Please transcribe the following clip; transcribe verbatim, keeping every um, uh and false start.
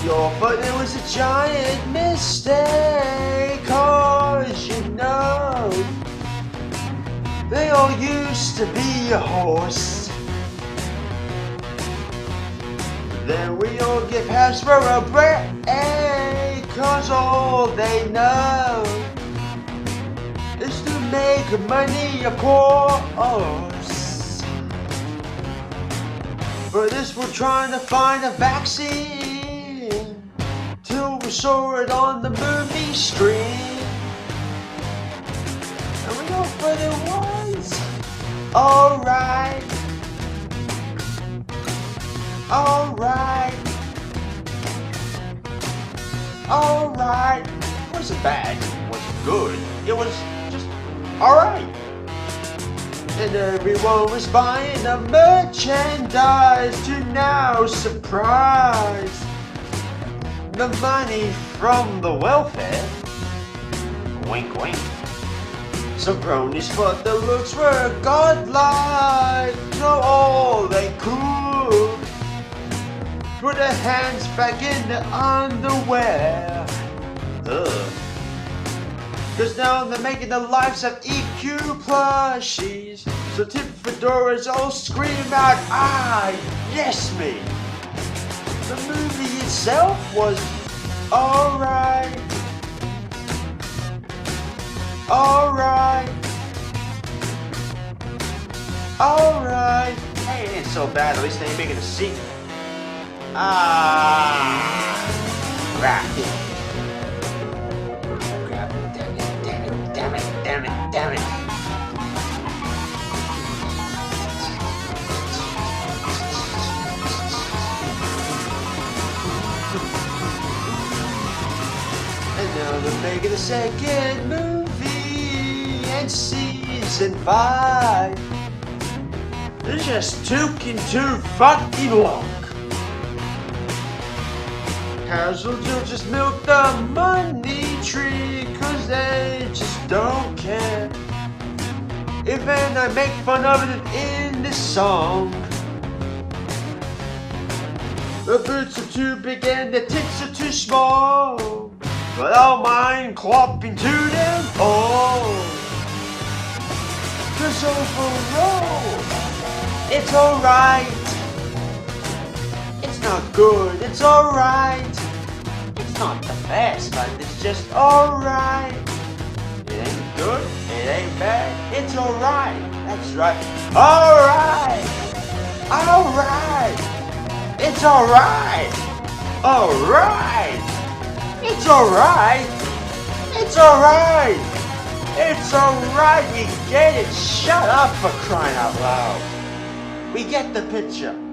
Yo, but it was a giant mistake, cause you know they all used to be a horse. Then we all get passed for a break, cause all they know is to make money, of course. For this we're trying to find a vaccine, till we saw it on the movie screen. And we know what it was. Alright. Alright. Alright. It wasn't bad. It wasn't good. It was just alright. And everyone was buying the merchandise to now surprise the money from the welfare. Wink, wink. Some cronies thought the looks were godlike, so all they could put their hands back in the underwear. Ugh. Cause now they're making the lives of E Q plushies. So tip fedoras all scream out, ah, yes me. The movie itself was alright. Alright. Alright. Hey, it ain't so bad, at least they ain't making a sequel. Ah, right. Damn it, damn it, damn it. And now they're making a second movie, and season five is just taking too fucking long. Casuals will just milk the money tree, cause they just don't care. Even I make fun of it in this song. The boots are too big and the tits are too small, but I don't mind clopping to them all. Cause overall, it's alright. It's not good, it's alright. It's not the best, but it's just alright. It ain't good, it ain't bad, it's alright. That's right. Alright! Alright! It's alright! Alright! It's alright! It's alright! It's alright, we get it! Shut up, for crying out loud! We get the picture.